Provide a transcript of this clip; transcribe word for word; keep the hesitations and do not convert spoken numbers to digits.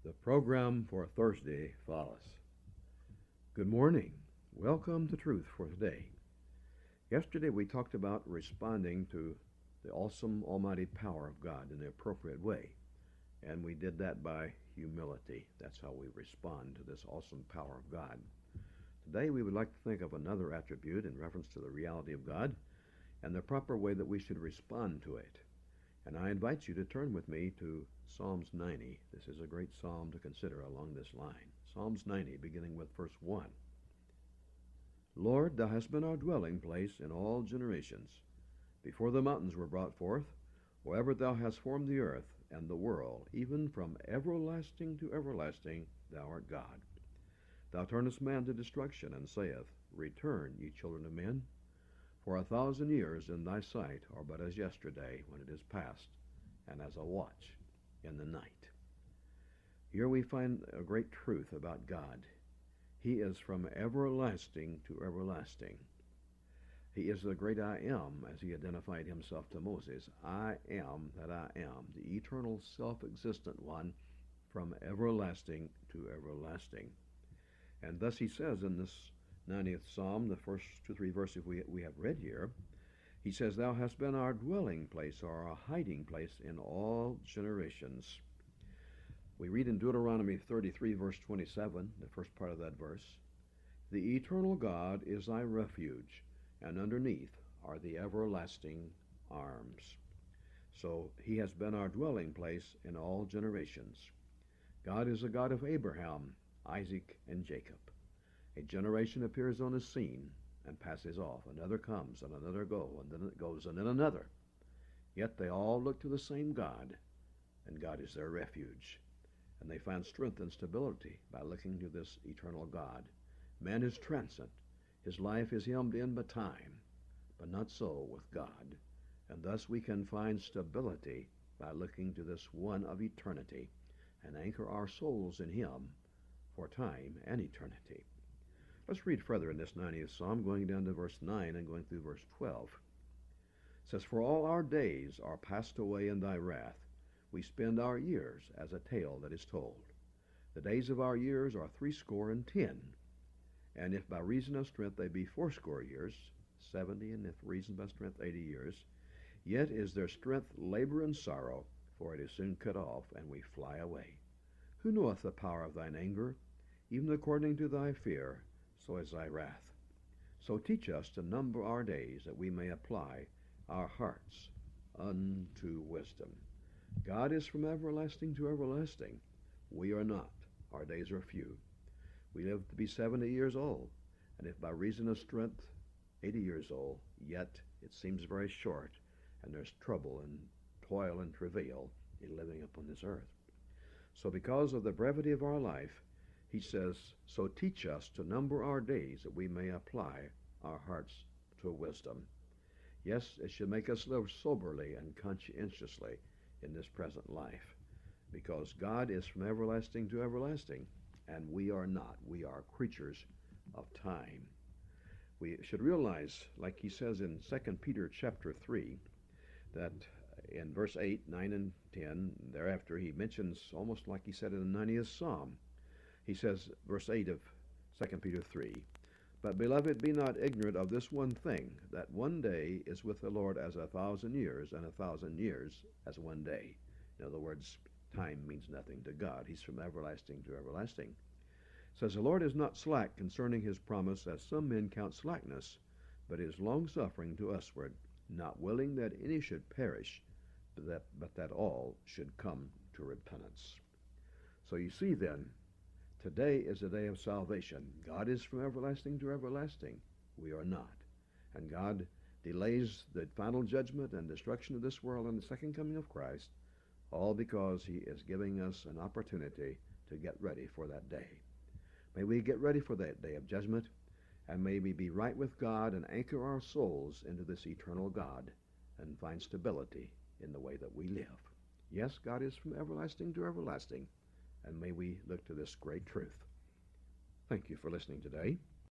The program for Thursday follows. Good morning. Welcome to Truth for Today. Yesterday we talked about responding to the awesome almighty power of God in the appropriate way. And we did that by humility. That's how we respond to this awesome power of God. Today we would like to think of another attribute in reference to the reality of God and the proper way that we should respond to it. And I invite you to turn with me to Psalms ninety. This is a great psalm to consider along this line. Psalms ninety, beginning with verse one. Lord, thou hast been our dwelling place in all generations. Before the mountains were brought forth, or ever thou hast formed the earth and the world, even from everlasting to everlasting, thou art God. Thou turnest man to destruction, and saith, Return, ye children of men. For a thousand years in thy sight are but as yesterday when it is past, and as a watch in the night. Here we find a great truth about God. He is from everlasting to everlasting. He is the great I am, as he identified himself to Moses. I am that I am, the eternal self-existent one, from everlasting to everlasting. And thus he says in this ninetieth Psalm, the first two, three verses we, we have read here, he says, Thou hast been our dwelling place, or our hiding place in all generations. We read in Deuteronomy thirty-three, verse twenty-seven, the first part of that verse, The eternal God is thy refuge, and underneath are the everlasting arms. So he has been our dwelling place in all generations. God is a God of Abraham, Isaac, and Jacob. A generation appears on the scene and passes off. Another comes, and another goes, and then it goes, and then another. Yet they all look to the same God, and God is their refuge. And they find strength and stability by looking to this eternal God. Man is transient. His life is hemmed in by time, but not so with God. And thus we can find stability by looking to this one of eternity and anchor our souls in him for time and eternity. Let's read further in this ninetieth Psalm, going down to verse nine and going through verse twelve. It says, For all our days are passed away in thy wrath. We spend our years as a tale that is told. The days of our years are threescore and ten. And if by reason of strength they be fourscore years, seventy, and if reason by strength eighty years, yet is their strength labor and sorrow, for it is soon cut off, and we fly away. Who knoweth the power of thine anger? Even according to thy fear, so is thy wrath. So teach us to number our days, that we may apply our hearts unto wisdom. God is from everlasting to everlasting. We are not. Our days are few. We live to be seventy years old, and if by reason of strength eighty years old, yet it seems very short, and there's trouble and toil and travail in living upon this earth. So because of the brevity of our life, he says, So teach us to number our days, that we may apply our hearts to wisdom. Yes, it should make us live soberly and conscientiously in this present life, because God is from everlasting to everlasting, and we are not. We are creatures of time. We should realize, like he says in Second Peter chapter three, that in verse eight, nine, and ten, thereafter he mentions, almost like he said in the ninetieth Psalm, he says, verse eight of Second Peter three, But, beloved, be not ignorant of this one thing, that one day is with the Lord as a thousand years, and a thousand years as one day. In other words, time means nothing to God. He's from everlasting to everlasting. It says, The Lord is not slack concerning his promise, as some men count slackness, but is longsuffering to usward, not willing that any should perish, but that, but that all should come to repentance. So you see then, today is a day of salvation. God is from everlasting to everlasting. We are not. And God delays the final judgment and destruction of this world and the second coming of Christ, all because he is giving us an opportunity to get ready for that day. May we get ready for that day of judgment, and may we be right with God and anchor our souls into this eternal God and find stability in the way that we live. Yes, God is from everlasting to everlasting, and may we look to this great truth. Thank you for listening today.